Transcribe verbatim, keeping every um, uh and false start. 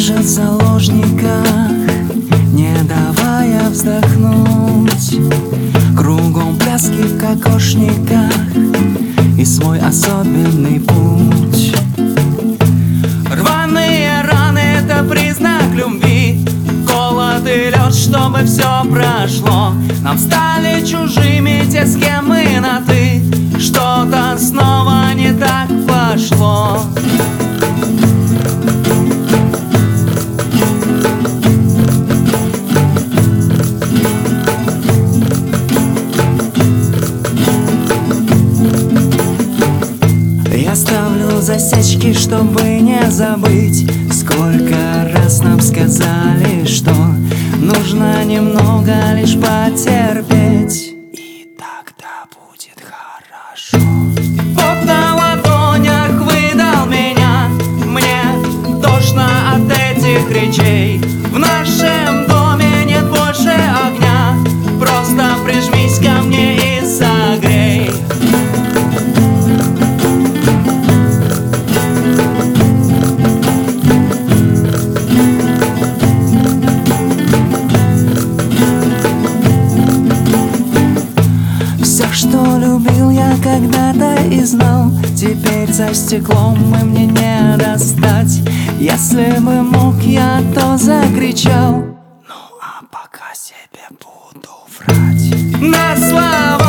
держат в заложниках, не давая вздохнуть. Кругом пляски в кокошниках и свой особенный путь. Рваные раны — это признак любви, холод и лед, чтобы все прошло. Нам стали чужими те, с кем мы на «ты». Что-то снова не так пошло. Я ставлю засечки, чтобы не забыть, сколько раз нам сказали, что нужно немного лишь потерпеть, и тогда будет хорошо. Бог на ладонях выдал меня, мне тошно от этих речей. В нашем доме нет больше огня, просто прижмись ко мне и согрей. Что любил я когда-то и знал, теперь за стеклом и мне не достать. Если бы мог я, то закричал. Ну а пока себе буду врать. На слова